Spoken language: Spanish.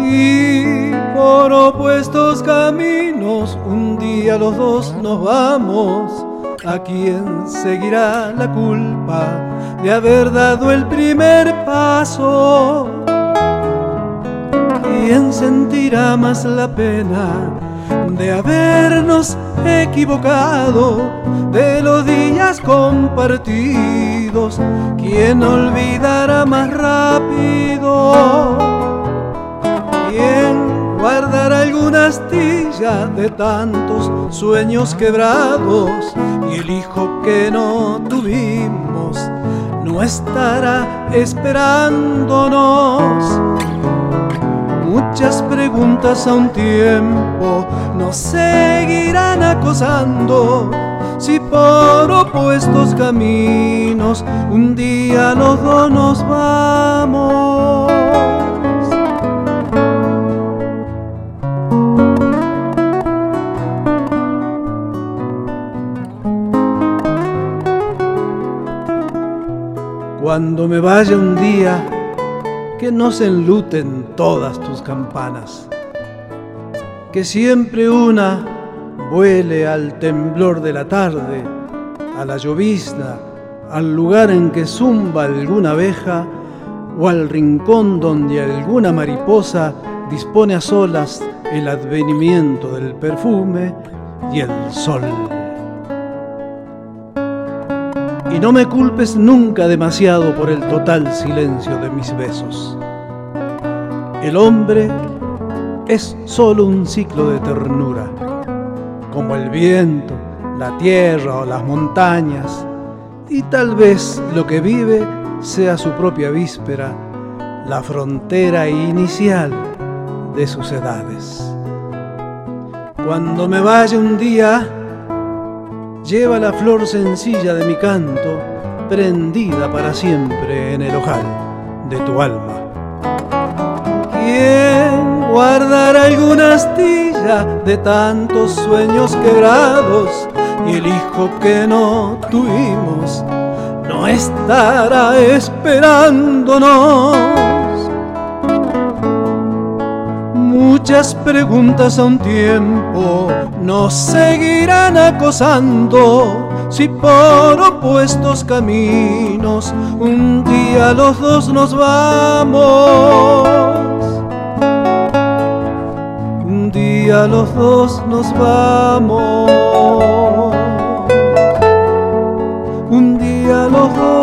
Y por opuestos caminos un día los dos nos vamos. ¿A quién seguirá la culpa de haber dado el primer paso? ¿Quién sentirá más la pena de habernos equivocado, de los días compartidos? ¿Quién olvidará más rápido? ¿Quién guardará alguna astilla de tantos sueños quebrados? Y el hijo que no tuvimos no estará esperándonos. Muchas preguntas a un tiempo nos seguirán acosando. Si por opuestos caminos un día los dos nos vamos. Cuando me vaya un día, que no se enluten todas tus campanas, que siempre una vuele al temblor de la tarde, a la llovizna, al lugar en que zumba alguna abeja o al rincón donde alguna mariposa dispone a solas el advenimiento del perfume y el sol. Y no me culpes nunca demasiado por el total silencio de mis besos. El hombre es solo un ciclo de ternura, como el viento, la tierra o las montañas, y tal vez lo que vive sea su propia víspera, la frontera inicial de sus edades. Cuando me vaya un día, lleva la flor sencilla de mi canto prendida para siempre en el ojal de tu alma. ¿Quién guardará alguna astilla de tantos sueños quebrados? Y el hijo que no tuvimos no estará esperándonos. Muchas preguntas a un tiempo nos seguirán acosando. Si por opuestos caminos un día los dos nos vamos. Un día los dos nos vamos. Un día los dos